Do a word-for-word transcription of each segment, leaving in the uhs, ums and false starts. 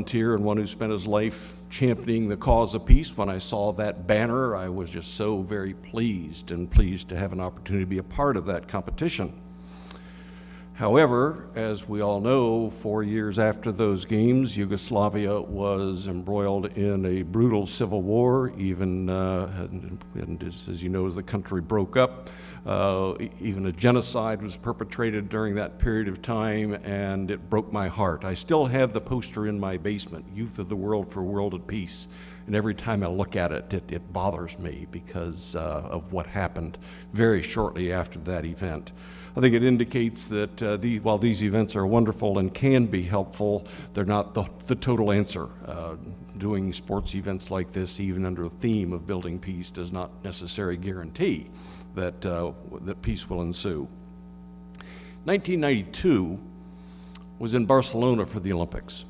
volunteer and one who spent his life championing the cause of peace. When I saw that banner, I was just so very pleased and pleased to have an opportunity to be a part of that competition. However, as we all know, four years after those games, Yugoslavia was embroiled in a brutal civil war. Even, uh, and, and as, as you know, as the country broke up, uh, even a genocide was perpetrated during that period of time, and it broke my heart. I still have the poster in my basement, Youth of the World for World at Peace, and every time I look at it, it, it bothers me because uh, of what happened very shortly after that event. I think it indicates that uh, the, while these events are wonderful and can be helpful, they're not the, the total answer. Uh, doing sports events like this, even under the theme of building peace, does not necessarily guarantee that, uh, that peace will ensue. nineteen ninety-two was in Barcelona for the Olympics.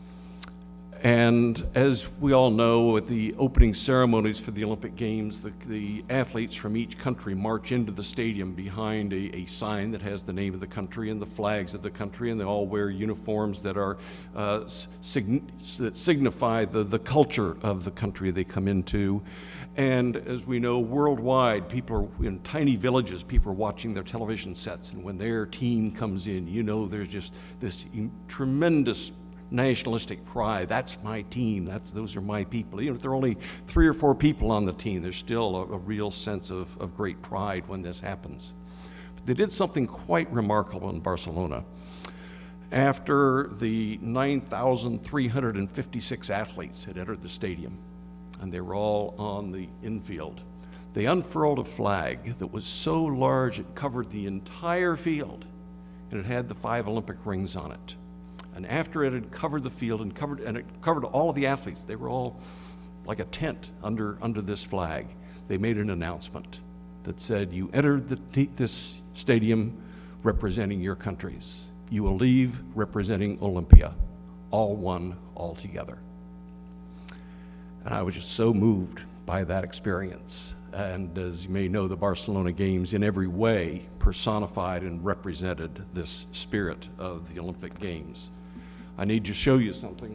And as we all know, at the opening ceremonies for the Olympic Games, the, the athletes from each country march into the stadium behind a, a sign that has the name of the country and the flags of the country, and they all wear uniforms that are uh, sign, that signify the, the culture of the country they come into. And as we know, worldwide, people are in tiny villages, people are watching their television sets, and when their team comes in, you know there's just this tremendous nationalistic pride. That's my team. That's those are my people. Even if there are only three or four people on the team, there's still a, a real sense of, of great pride when this happens. But they did something quite remarkable in Barcelona. After the nine thousand three hundred fifty-six athletes had entered the stadium, and they were all on the infield, they unfurled a flag that was so large it covered the entire field, and it had the five Olympic rings on it. And after it had covered the field and covered and it covered all of the athletes, they were all like a tent under under this flag. They made an announcement that said, "You entered the t- this stadium representing your countries. You will leave representing Olympia, all one, all together." And I was just so moved by that experience. And as you may know, the Barcelona Games in every way personified and represented this spirit of the Olympic Games. I need to show you something.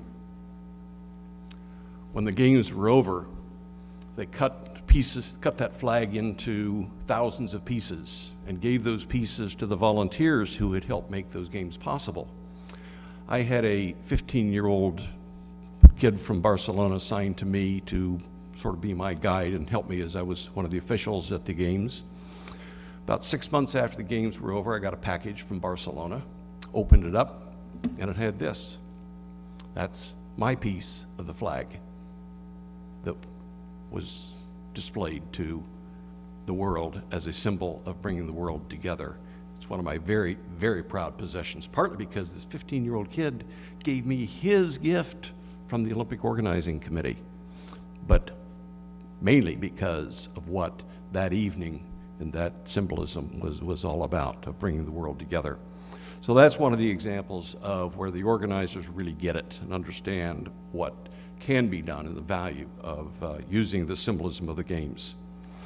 When the games were over, they cut pieces, cut that flag into thousands of pieces and gave those pieces to the volunteers who had helped make those games possible. I had a fifteen-year-old kid from Barcelona assigned to me to sort of be my guide and help me as I was one of the officials at the games. About six months after the games were over, I got a package from Barcelona, opened it up, and it had this. That's my piece of the flag that was displayed to the world as a symbol of bringing the world together. It's one of my very, very proud possessions, partly because this fifteen-year-old kid gave me his gift from the Olympic Organizing Committee, but mainly because of what that evening and that symbolism was, was all about, of bringing the world together. So that's one of the examples of where the organizers really get it and understand what can be done and the value of uh, using the symbolism of the games.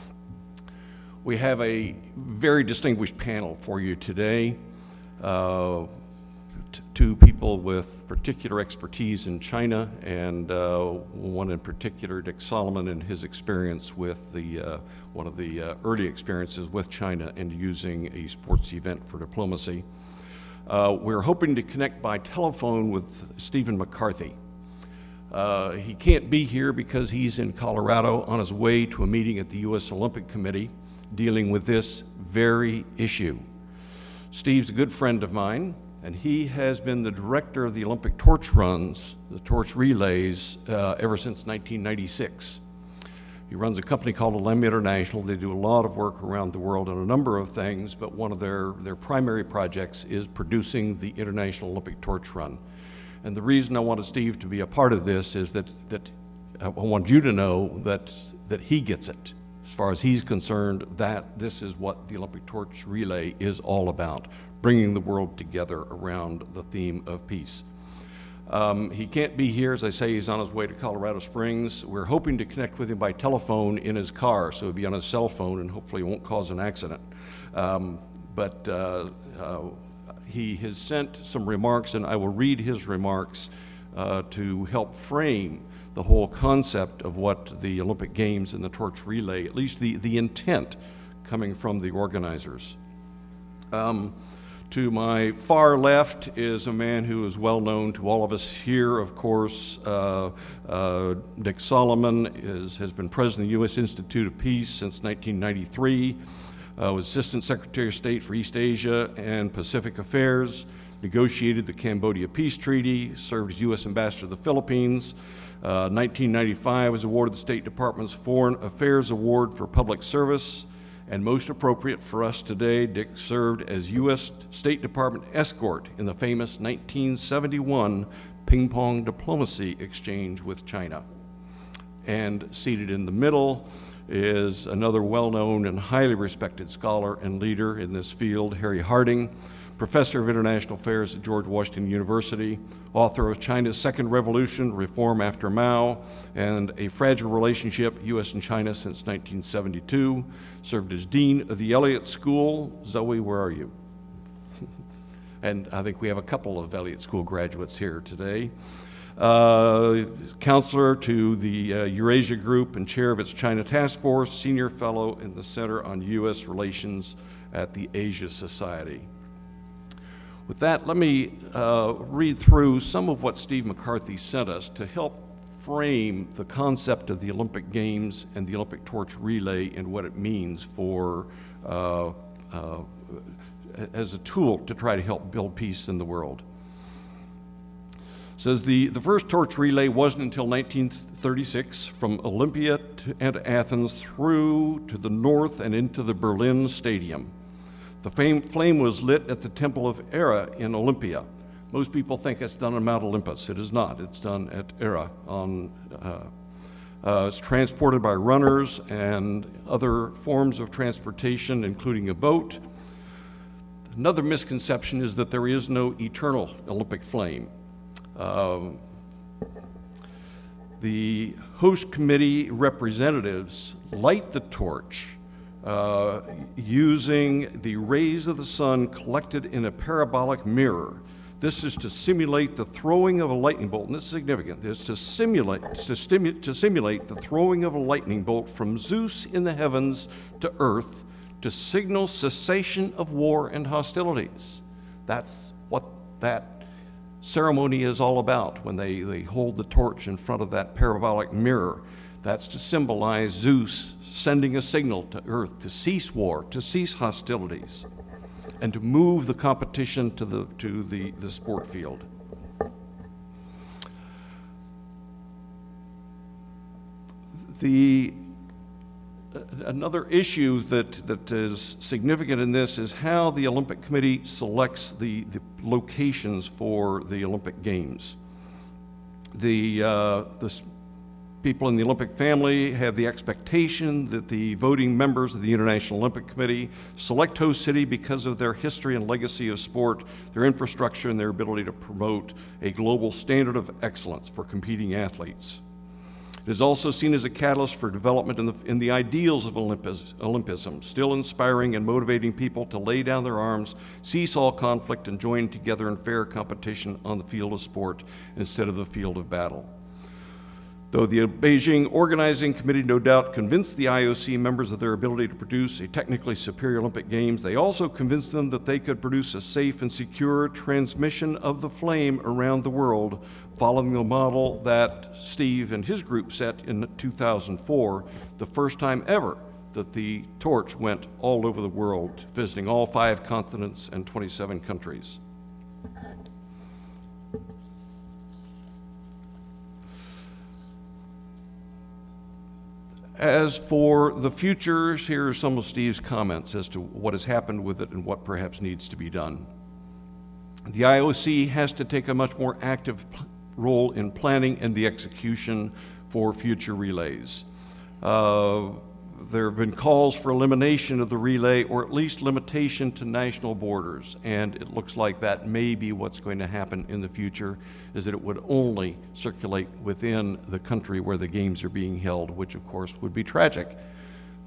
We have a very distinguished panel for you today. Uh, t- two people with particular expertise in China, and uh, one in particular, Dick Solomon, and his experience with the uh, one of the uh, early experiences with China and using a sports event for diplomacy. Uh, we're hoping to connect by telephone with Stephen McCarthy. Uh, he can't be here because he's in Colorado on his way to a meeting at the U S Olympic Committee dealing with this very issue. Steve's a good friend of mine, and he has been the director of the Olympic torch runs, the torch relays, uh, ever since nineteen ninety-six. He runs a company called Olympic International. They do a lot of work around the world on a number of things, but one of their, their primary projects is producing the International Olympic Torch Run. And the reason I wanted Steve to be a part of this is that, that I want you to know that, that he gets it. As far as he's concerned, that this is what the Olympic Torch Relay is all about, bringing the world together around the theme of peace. Um, he can't be here. As I say, he's on his way to Colorado Springs. We're hoping to connect with him by telephone in his car, so he'll be on his cell phone and hopefully won't cause an accident. Um, but uh, uh, he has sent some remarks, and I will read his remarks uh, to help frame the whole concept of what the Olympic Games and the torch relay, at least the, the intent coming from the organizers. Um, to my far left is a man who is well known to all of us here, of course. Uh, uh, Dick Solomon is, has been president of the U S Institute of Peace since nineteen ninety-three, uh, was Assistant Secretary of State for East Asia and Pacific Affairs, negotiated the Cambodia Peace Treaty, served as U S Ambassador to the Philippines. Uh, nineteen ninety-five was awarded the State Department's Foreign Affairs Award for Public Service, and most appropriate for us today, Dick served as U S State Department escort in the famous nineteen seventy-one ping-pong diplomacy exchange with China. And seated in the middle is another well-known and highly respected scholar and leader in this field, Harry Harding, Professor of International Affairs at George Washington University, author of China's Second Revolution, Reform After Mao, and A Fragile Relationship, U S and China since nineteen seventy-two, served as Dean of the Elliott School. Zoe, where are you? And I think we have a couple of Elliott School graduates here today. Uh, counselor to the uh, Eurasia Group and chair of its China Task Force, senior fellow in the Center on U S Relations at the Asia Society. With that, let me uh, read through some of what Steve McCarthy sent us to help frame the concept of the Olympic Games and the Olympic torch relay and what it means for uh, uh, as a tool to try to help build peace in the world. It says the, the first torch relay wasn't until nineteen thirty-six, from Olympia to, and Athens through to the north and into the Berlin Stadium. The fame, flame was lit at the Temple of Hera in Olympia. Most people think it's done on Mount Olympus. It is not. It's done at Hera. On, uh, uh, it's transported by runners and other forms of transportation, including a boat. Another misconception is that there is no eternal Olympic flame. Um, the host committee representatives light the torch Uh, using the rays of the sun collected in a parabolic mirror. This is to simulate the throwing of a lightning bolt, and this is significant. This is to simulate to, stimu- to simulate the throwing of a lightning bolt from Zeus in the heavens to earth to signal cessation of war and hostilities. That's what that ceremony is all about when they, they hold the torch in front of that parabolic mirror. That's to symbolize Zeus sending a signal to earth to cease war, to cease hostilities, and to move the competition to the, to the, the sport field. The, another issue that, that is significant in this is how the Olympic Committee selects the, the locations for the Olympic Games. The, uh, the people in the Olympic family have the expectation that the voting members of the International Olympic Committee select host city because of their history and legacy of sport, their infrastructure, and their ability to promote a global standard of excellence for competing athletes. It is also seen as a catalyst for development in the, in the ideals of Olympus, Olympism, still inspiring and motivating people to lay down their arms, cease all conflict, and join together in fair competition on the field of sport instead of the field of battle. Though the Beijing Organizing Committee no doubt convinced the I O C members of their ability to produce a technically superior Olympic Games, they also convinced them that they could produce a safe and secure transmission of the flame around the world, following the model that Steve and his group set in two thousand four, the first time ever that the torch went all over the world, visiting all five continents and twenty-seven countries. As for the future, here are some of Steve's comments as to what has happened with it and what perhaps needs to be done. The I O C has to take a much more active role in planning and the execution for future relays. Uh, there have been calls for elimination of the relay, or at least limitation to national borders, and it looks like that may be what's going to happen in the future, is that it would only circulate within the country where the games are being held, which of course would be tragic.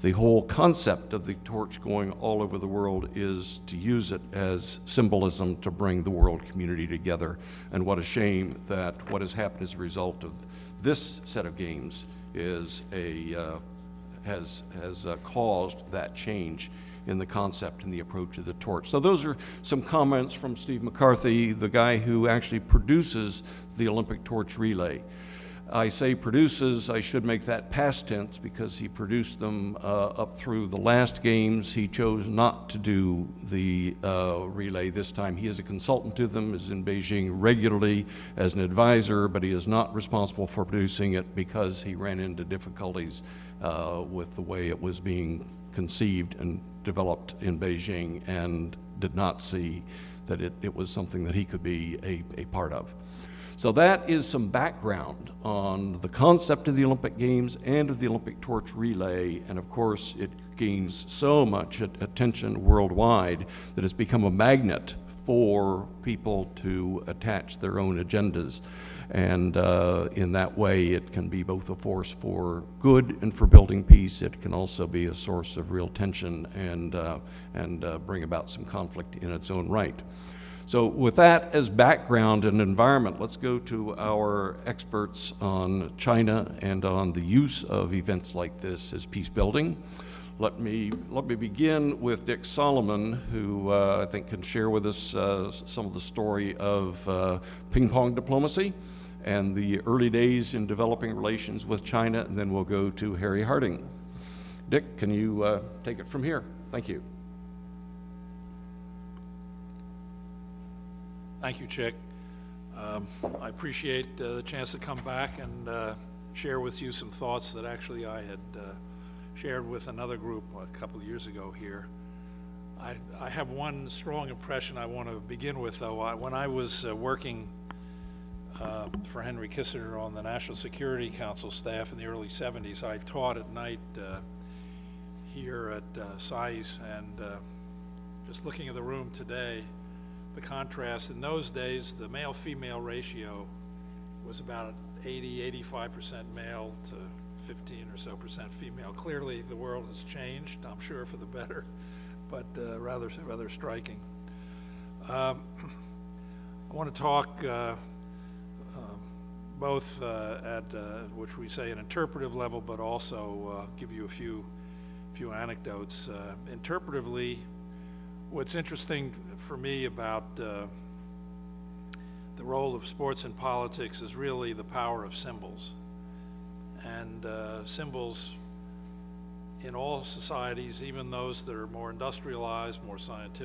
the whole concept of the torch going all over the world is to use it as symbolism to bring the world community together. And what a shame that what has happened as a result of this set of games is a uh, has has uh, caused that change in the concept and the approach of the torch. So those are some comments from Steve McCarthy, the guy who actually produces the Olympic torch relay. I say produces, I should make that past tense because he produced them uh, up through the last games. He chose not to do the uh, relay this time. He is a consultant to them, is in Beijing regularly as an advisor, but he is not responsible for producing it because he ran into difficulties uh, with the way it was being conceived and developed in Beijing and did not see that it, it was something that he could be a, a part of. So that is some background on the concept of the Olympic Games and of the Olympic torch relay, and of course it gains so much attention worldwide that it's become a magnet for people to attach their own agendas. And uh, in that way it can be both a force for good and for building peace. It can also be a source of real tension and, uh, and uh, bring about some conflict in its own right. So with that as background and environment, let's go to our experts on China and on the use of events like this as peace building. Let me, let me begin with Dick Solomon, who uh, I think can share with us uh, some of the story of uh, ping-pong diplomacy and the early days in developing relations with China, and then we'll go to Harry Harding. Dick, can you uh, take it from here? Thank you. Thank you, Chick. Um, I appreciate uh, the chance to come back and uh, share with you some thoughts that actually I had uh, shared with another group a couple of years ago here. I, I have one strong impression I want to begin with, though. I, when I was uh, working uh, for Henry Kissinger on the National Security Council staff in the early seventies, I taught at night uh, here at uh, S A I S, and uh, just looking at the room today, the contrast, in those days, the male-female ratio was about eighty, eighty-five percent male to fifteen or so percent female. Clearly, the world has changed, I'm sure for the better, but uh, rather, rather striking. Um, I want to talk uh, uh, both uh, at, uh, which we say, an interpretive level, but also uh, give you a few, few anecdotes. Uh, interpretively, what's interesting for me about uh, the role of sports in politics is really the power of symbols. And uh, symbols in all societies, even those that are more industrialized, more scientific,